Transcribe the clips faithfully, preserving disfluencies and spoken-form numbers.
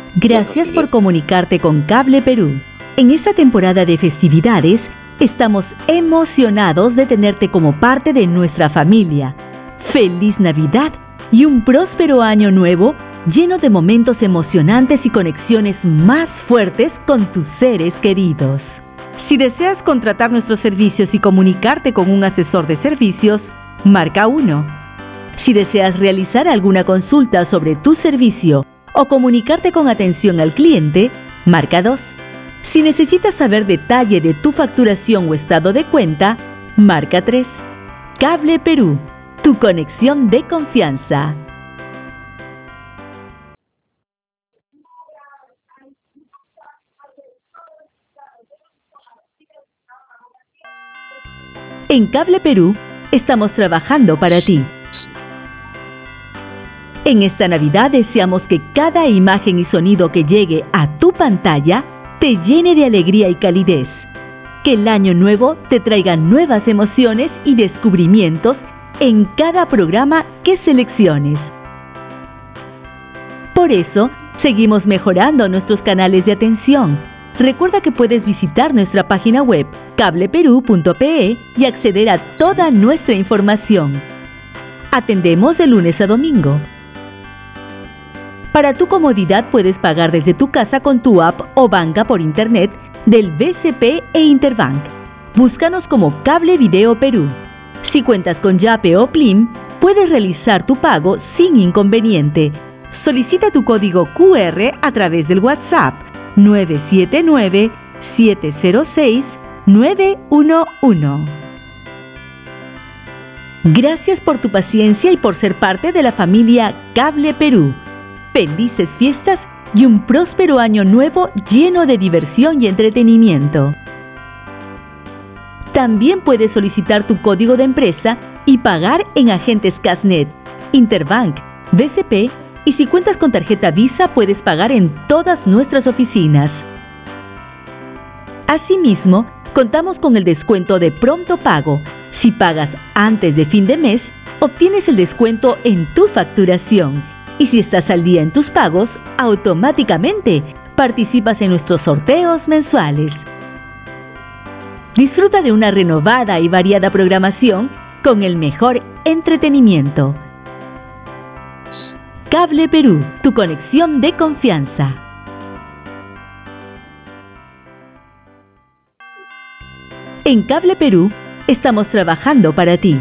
Gracias por comunicarte con Cable Perú. En esta temporada de festividades, estamos emocionados de tenerte como parte de nuestra familia. ¡Feliz Navidad y un próspero año nuevo lleno de momentos emocionantes y conexiones más fuertes con tus seres queridos! Si deseas contratar nuestros servicios y comunicarte con un asesor de servicios, marca uno. Si deseas realizar alguna consulta sobre tu servicio o comunicarte con atención al cliente, marca dos. Si necesitas saber detalle de tu facturación o estado de cuenta, marca tres. Cable Perú, tu conexión de confianza. En Cable Perú, estamos trabajando para ti. En esta Navidad deseamos que cada imagen y sonido que llegue a tu pantalla te llene de alegría y calidez. Que el año nuevo te traiga nuevas emociones y descubrimientos en cada programa que selecciones. Por eso, seguimos mejorando nuestros canales de atención. Recuerda que puedes visitar nuestra página web cable perú punto pe y acceder a toda nuestra información. Atendemos de lunes a domingo. Para tu comodidad puedes pagar desde tu casa con tu app o banca por internet del B C P e Interbank. Búscanos como Cable Video Perú. Si cuentas con Yape o Plim, puedes realizar tu pago sin inconveniente. Solicita tu código Q R a través del WhatsApp nueve siete nueve, siete cero seis, nueve uno uno. Gracias por tu paciencia y por ser parte de la familia Cable Perú. Felices fiestas y un próspero año nuevo lleno de diversión y entretenimiento. También puedes solicitar tu código de empresa y pagar en agentes Casnet, Interbank, B C P y si cuentas con tarjeta Visa puedes pagar en todas nuestras oficinas. Asimismo, contamos con el descuento de pronto pago. Si pagas antes de fin de mes, obtienes el descuento en tu facturación. Y si estás al día en tus pagos, automáticamente participas en nuestros sorteos mensuales. Disfruta de una renovada y variada programación con el mejor entretenimiento. Cable Perú, tu conexión de confianza. En Cable Perú, estamos trabajando para ti.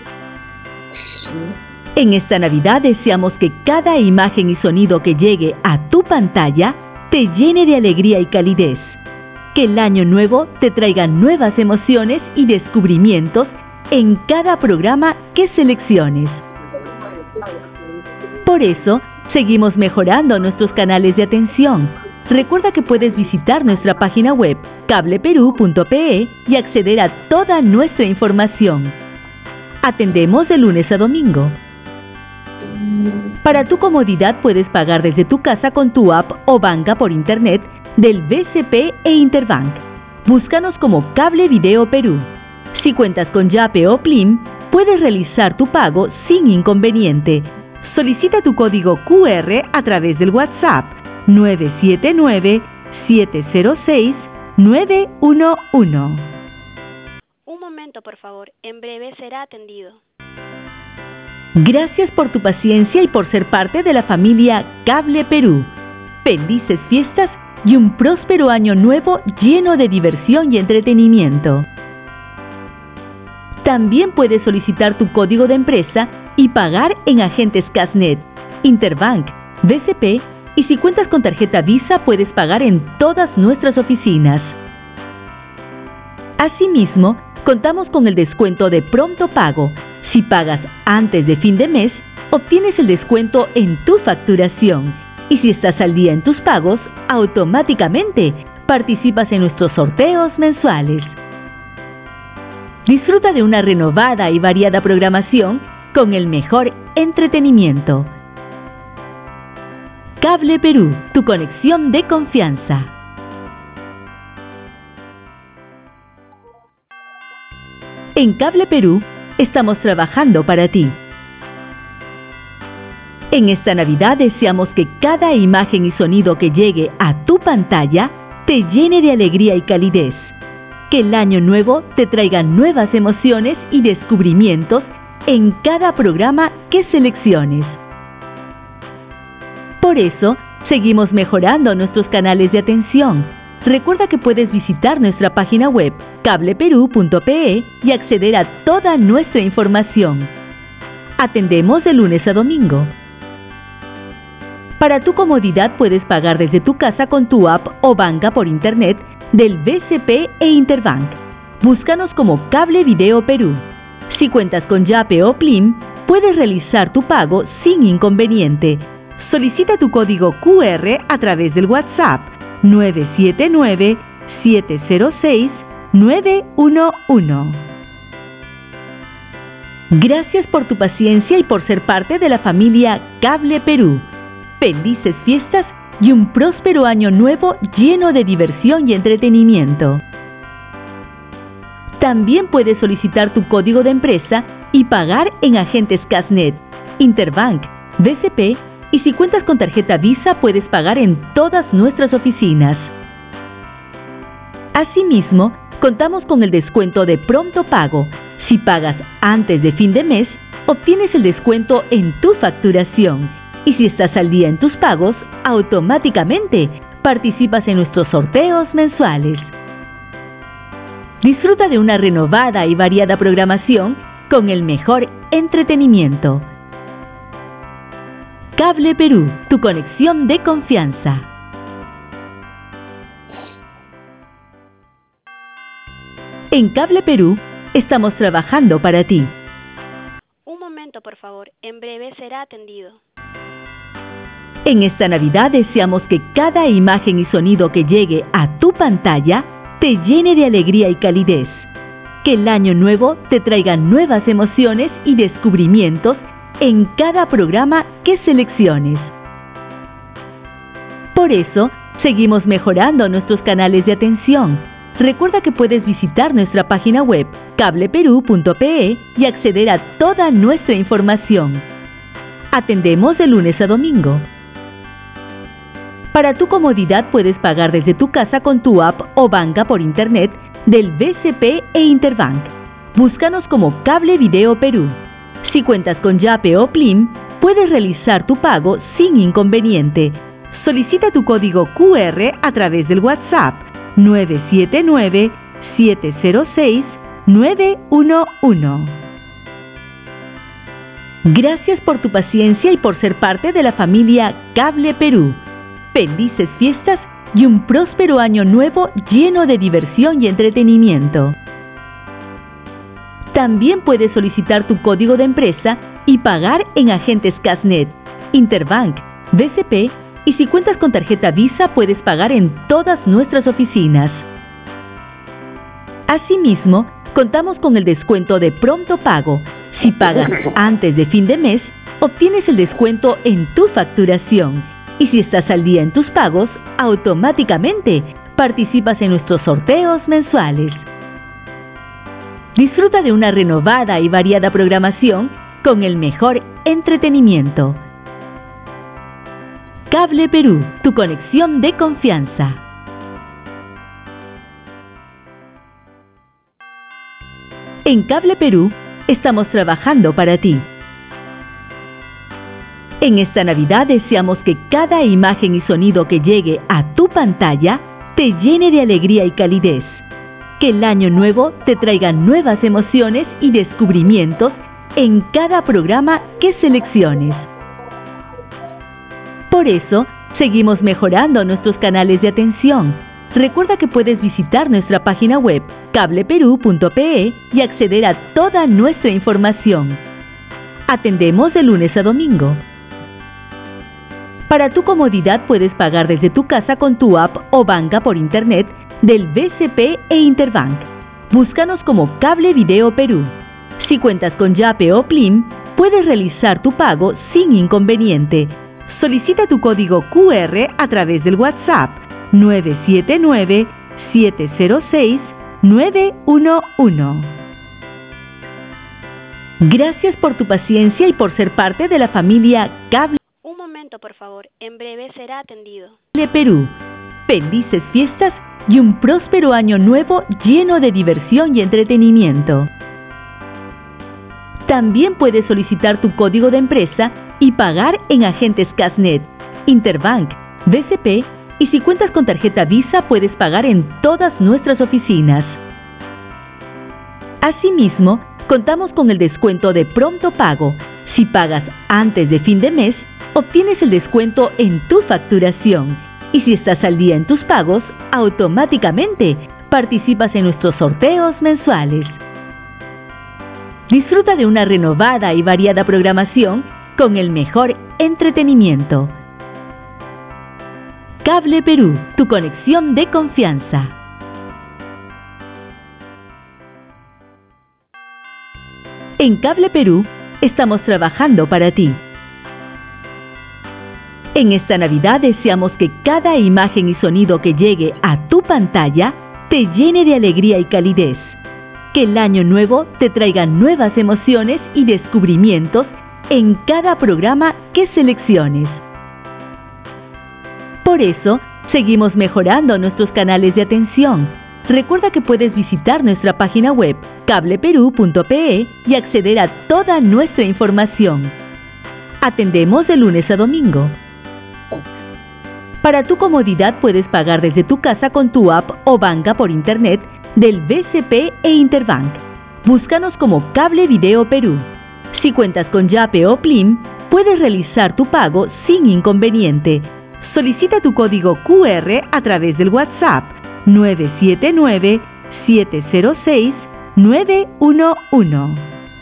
En esta Navidad deseamos que cada imagen y sonido que llegue a tu pantalla te llene de alegría y calidez. Que el año nuevo te traiga nuevas emociones y descubrimientos en cada programa que selecciones. Por eso, seguimos mejorando nuestros canales de atención. Recuerda que puedes visitar nuestra página web cable perú punto pe y acceder a toda nuestra información. Atendemos de lunes a domingo. Para tu comodidad puedes pagar desde tu casa con tu app o banca por internet del B C P e Interbank. Búscanos como Cable Video Perú. Si cuentas con Yape o Plim, puedes realizar tu pago sin inconveniente. Solicita tu código Q R a través del WhatsApp nueve siete nueve, siete cero seis, nueve uno uno. Un momento, por favor. En breve será atendido. Gracias por tu paciencia y por ser parte de la familia Cable Perú. Felices fiestas y un próspero año nuevo lleno de diversión y entretenimiento. También puedes solicitar tu código de empresa y pagar en agentes Casnet, Interbank, B C P y si cuentas con tarjeta Visa puedes pagar en todas nuestras oficinas. Asimismo, contamos con el descuento de pronto pago. Si pagas antes de fin de mes, obtienes el descuento en tu facturación. Y si estás al día en tus pagos, automáticamente participas en nuestros sorteos mensuales. Disfruta de una renovada y variada programación con el mejor entretenimiento. Cable Perú, tu conexión de confianza. En Cable Perú, estamos trabajando para ti. En esta Navidad deseamos que cada imagen y sonido que llegue a tu pantalla te llene de alegría y calidez. Que el año nuevo te traiga nuevas emociones y descubrimientos en cada programa que selecciones. Por eso, seguimos mejorando nuestros canales de atención. Recuerda que puedes visitar nuestra página web cable perú punto pe y acceder a toda nuestra información. Atendemos de lunes a domingo. Para tu comodidad puedes pagar desde tu casa con tu app o banca por internet del B C P e Interbank. Búscanos como Cable Video Perú. Si cuentas con Yape o Plim, puedes realizar tu pago sin inconveniente. Solicita tu código Q R a través del WhatsApp nueve siete nueve, siete cero seis, nueve uno uno. Gracias por tu paciencia y por ser parte de la familia Cable Perú. Felices fiestas y un próspero año nuevo lleno de diversión y entretenimiento. También puedes solicitar tu código de empresa y pagar en agentes Casnet, Interbank, B C P y si cuentas con tarjeta Visa puedes pagar en todas nuestras oficinas. Asimismo, contamos con el descuento de pronto pago. Si pagas antes de fin de mes, obtienes el descuento en tu facturación. Y si estás al día en tus pagos, automáticamente participas en nuestros sorteos mensuales. Disfruta de una renovada y variada programación con el mejor entretenimiento. Cable Perú, tu conexión de confianza. En Cable Perú, estamos trabajando para ti. Un momento, por favor. En breve será atendido. En esta Navidad deseamos que cada imagen y sonido que llegue a tu pantalla te llene de alegría y calidez. Que el año nuevo te traiga nuevas emociones y descubrimientos en cada programa que selecciones. Por eso, seguimos mejorando nuestros canales de atención. Recuerda que puedes visitar nuestra página web cable perú punto pe y acceder a toda nuestra información. Atendemos de lunes a domingo. Para tu comodidad puedes pagar desde tu casa con tu app o banca por internet del B C P e Interbank. Búscanos como Cable Video Perú. Si cuentas con Yape o Plim, puedes realizar tu pago sin inconveniente. Solicita tu código Q R a través del WhatsApp nueve siete nueve, siete cero seis, nueve uno uno. Gracias por tu paciencia y por ser parte de la familia Cable Perú. Felices fiestas y un próspero año nuevo lleno de diversión y entretenimiento. También puedes solicitar tu código de empresa y pagar en agentes Casnet, Interbank, B C P y si cuentas con tarjeta Visa puedes pagar en todas nuestras oficinas. Asimismo, contamos con el descuento de pronto pago. Si pagas antes de fin de mes, obtienes el descuento en tu facturación. Y si estás al día en tus pagos, automáticamente participas en nuestros sorteos mensuales. Disfruta de una renovada y variada programación con el mejor entretenimiento. Cable Perú, tu conexión de confianza. En Cable Perú, estamos trabajando para ti. En esta Navidad deseamos que cada imagen y sonido que llegue a tu pantalla te llene de alegría y calidez. Que el año nuevo te traiga nuevas emociones y descubrimientos en cada programa que selecciones. Por eso, seguimos mejorando nuestros canales de atención. Recuerda que puedes visitar nuestra página web cable perú punto pe y acceder a toda nuestra información. Atendemos de lunes a domingo. Para tu comodidad puedes pagar desde tu casa con tu app o banca por internet del B C P e Interbank. Búscanos como Cable Video Perú. Si cuentas con Yape o Plim, puedes realizar tu pago sin inconveniente. Solicita tu código Q R a través del WhatsApp nueve siete nueve, siete cero seis, nueve uno uno. Gracias por tu paciencia y por ser parte de la familia Cable. momento, por favor. En breve será atendido. Cable Perú. Felices fiestas y un próspero año nuevo lleno de diversión y entretenimiento. También puedes solicitar tu código de empresa y pagar en agentes Casnet, Interbank, B C P, y si cuentas con tarjeta Visa puedes pagar en todas nuestras oficinas. Asimismo, contamos con el descuento de pronto pago. Si pagas antes de fin de mes, obtienes el descuento en tu facturación. Y si estás al día en tus pagos, automáticamente participas en nuestros sorteos mensuales. Disfruta de una renovada y variada programación con el mejor entretenimiento. Cable Perú, tu conexión de confianza. En Cable Perú estamos trabajando para ti. En esta Navidad deseamos que cada imagen y sonido que llegue a tu pantalla te llene de alegría y calidez. Que el año nuevo te traiga nuevas emociones y descubrimientos en cada programa que selecciones. Por eso, seguimos mejorando nuestros canales de atención. Recuerda que puedes visitar nuestra página web cable perú punto pe y acceder a toda nuestra información. Atendemos de lunes a domingo. Para tu comodidad puedes pagar desde tu casa con tu app o banca por internet del B C P e Interbank. Búscanos como Cable Video Perú. Si cuentas con Yape o Plim, puedes realizar tu pago sin inconveniente. Solicita tu código Q R a través del WhatsApp nueve siete nueve, siete cero seis, nueve uno uno.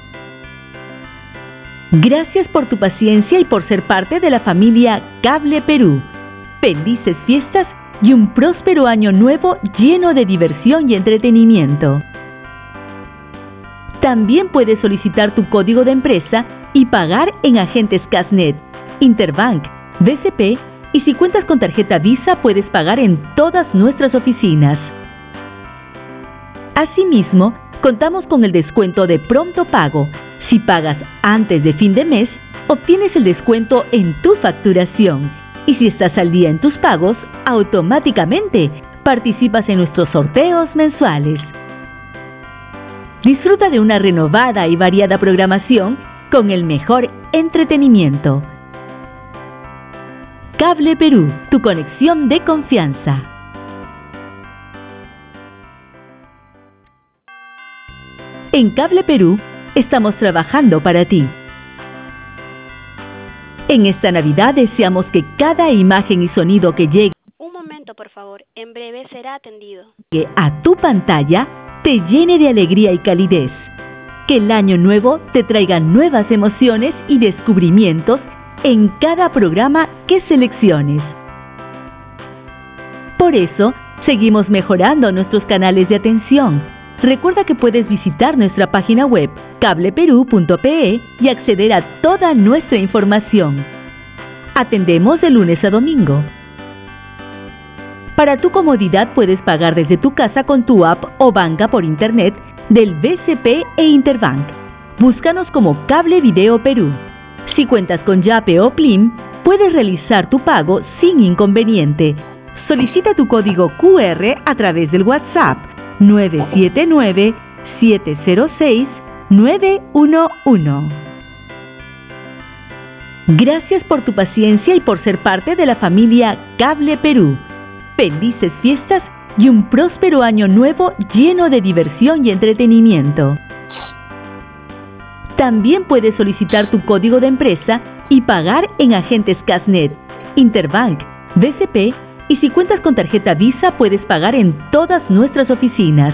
Gracias por tu paciencia y por ser parte de la familia Cable Perú. Felices fiestas y un próspero año nuevo lleno de diversión y entretenimiento. También puedes solicitar tu código de empresa y pagar en agentes Casnet, Interbank, B C P, y si cuentas con tarjeta Visa puedes pagar en todas nuestras oficinas. Asimismo, contamos con el descuento de pronto pago. Si pagas antes de fin de mes, obtienes el descuento en tu facturación. Y si estás al día en tus pagos, automáticamente participas en nuestros sorteos mensuales. Disfruta de una renovada y variada programación con el mejor entretenimiento. Cable Perú, tu conexión de confianza. En Cable Perú estamos trabajando para ti. En esta Navidad deseamos que cada imagen y sonido que llegue Un momento, por favor. En breve será atendido. a tu pantalla te llene de alegría y calidez. Que el año nuevo te traiga nuevas emociones y descubrimientos en cada programa que selecciones. Por eso, seguimos mejorando nuestros canales de atención. Recuerda que puedes visitar nuestra página web cable perú punto pe y acceder a toda nuestra información. Atendemos de lunes a domingo. Para tu comodidad puedes pagar desde tu casa con tu app o banca por internet del B C P e Interbank. Búscanos como Cable Video Perú. Si cuentas con Yape o Plim, puedes realizar tu pago sin inconveniente. Solicita tu código Q R a través del WhatsApp nueve siete nueve, siete cero seis, nueve uno uno. Gracias por tu paciencia y por ser parte de la familia Cable Perú. Felices fiestas y un próspero año nuevo lleno de diversión y entretenimiento. También puedes solicitar tu código de empresa y pagar en agentes Casnet, Interbank, B C P, y si cuentas con tarjeta Visa puedes pagar en todas nuestras oficinas.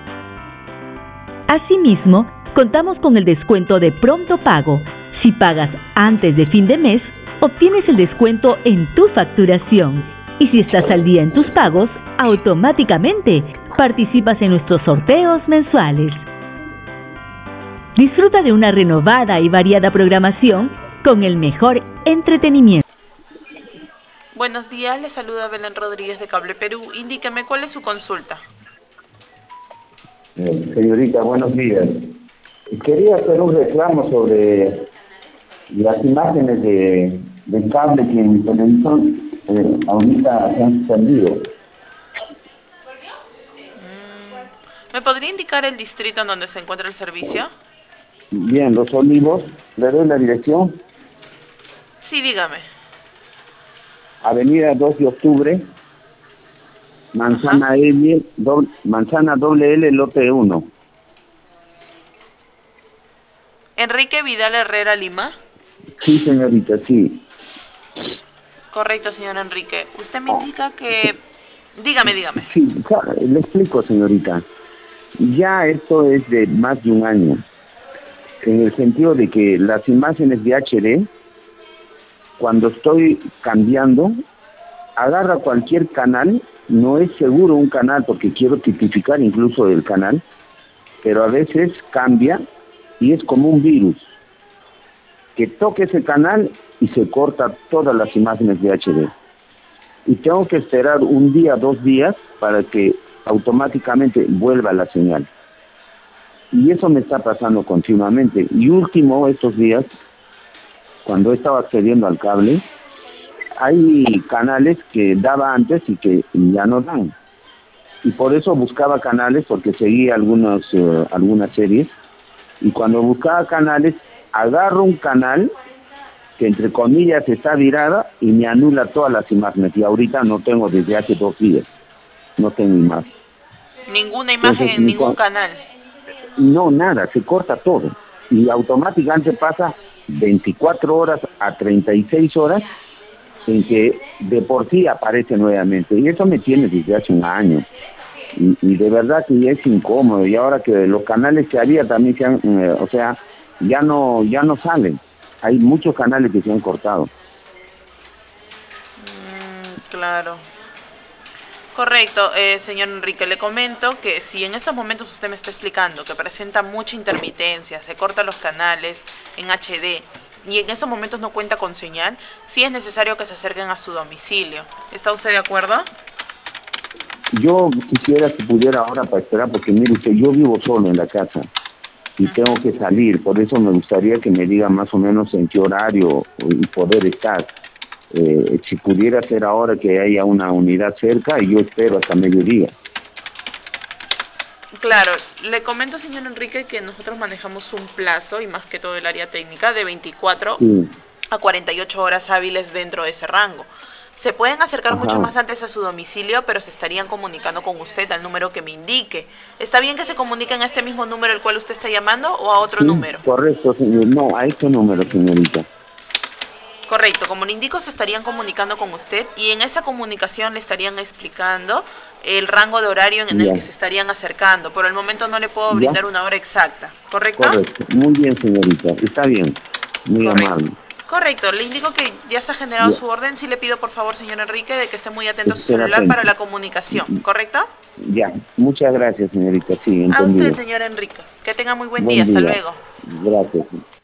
Asimismo, contamos con el descuento de pronto pago. Si pagas antes de fin de mes, obtienes el descuento en tu facturación. Y si estás al día en tus pagos, automáticamente participas en nuestros sorteos mensuales. Disfruta de una renovada y variada programación con el mejor entretenimiento. Buenos días, le saluda Belén Rodríguez de Cable Perú. Indíqueme cuál es su consulta. Eh, señorita, buenos días. Quería hacer un reclamo sobre las imágenes de, del cable que en mi televisor eh, ahorita se han suspendido. Mm, ¿Me podría indicar el distrito en donde se encuentra el servicio? Bien, Los Olivos, le doy la dirección. Sí, dígame. Avenida dos de octubre, Manzana L, doble, Manzana doble L, lote uno. Enrique Vidal Herrera, Lima. Sí, señorita, sí. Correcto, señor Enrique. Usted me indica que... Dígame, dígame. Sí, le explico, señorita. Ya esto es de más de un año, en el sentido de que las imágenes de H D, cuando estoy cambiando, agarra cualquier canal, no es seguro un canal porque quiero tipificar incluso el canal, pero a veces cambia y es como un virus, que toque ese canal y se corta todas las imágenes de H D. Y tengo que esperar un día, dos días para que automáticamente vuelva la señal. Y eso me está pasando continuamente. Y último, estos días, cuando estaba accediendo al cable, hay canales que daba antes y que ya no dan. Y por eso buscaba canales, porque seguía algunos, uh, algunas series. Y cuando buscaba canales, agarro un canal que entre comillas está virada y me anula todas las imágenes. Y ahorita no tengo desde hace dos días. No tengo imagen. Ninguna imagen Entonces, en ningún canal. No, nada, se corta todo. Y automáticamente pasa veinticuatro horas a treinta y seis horas en que de por sí aparece nuevamente. Y eso me tiene desde hace un año. Y, y de verdad que es incómodo. Y ahora que los canales que había también se han, eh, o sea, ya no, ya no salen. Hay muchos canales que se han cortado. Mm, claro. Correcto, eh, señor Enrique, le comento que si en estos momentos usted me está explicando que presenta mucha intermitencia, se cortan los canales en H D y en estos momentos no cuenta con señal, sí es necesario que se acerquen a su domicilio. ¿Está usted de acuerdo? Yo quisiera que pudiera ahora para esperar, porque mire usted, yo vivo solo en la casa y uh-huh. tengo que salir, por eso me gustaría que me diga más o menos en qué horario y poder estar. Eh, si pudiera ser ahora que haya una unidad cerca, y yo espero hasta mediodía. Claro, le comento, señor Enrique, que nosotros manejamos un plazo, y más que todo el área técnica, de veinticuatro sí. a cuarenta y ocho horas hábiles dentro de ese rango. Se pueden acercar Ajá. mucho más antes a su domicilio, pero se estarían comunicando con usted al número que me indique. ¿Está bien que se comuniquen a este mismo número al cual usted está llamando o a otro sí, número? Correcto, señor. No, a este número, señorita. Correcto, como le indico, se estarían comunicando con usted y en esa comunicación le estarían explicando el rango de horario en ya. el que se estarían acercando. Por el momento no le puedo brindar ya. una hora exacta, ¿correcto? Correcto, muy bien, señorita, está bien, muy Correcto. amable. Correcto, le indico que ya está generado ya. su orden. Sí le pido, por favor, señor Enrique, de que esté muy atento a su celular atento. para la comunicación, ¿correcto? Ya, muchas gracias, señorita, sí, entendido. A usted, señor Enrique, que tenga muy buen, buen día. día, hasta luego. Gracias.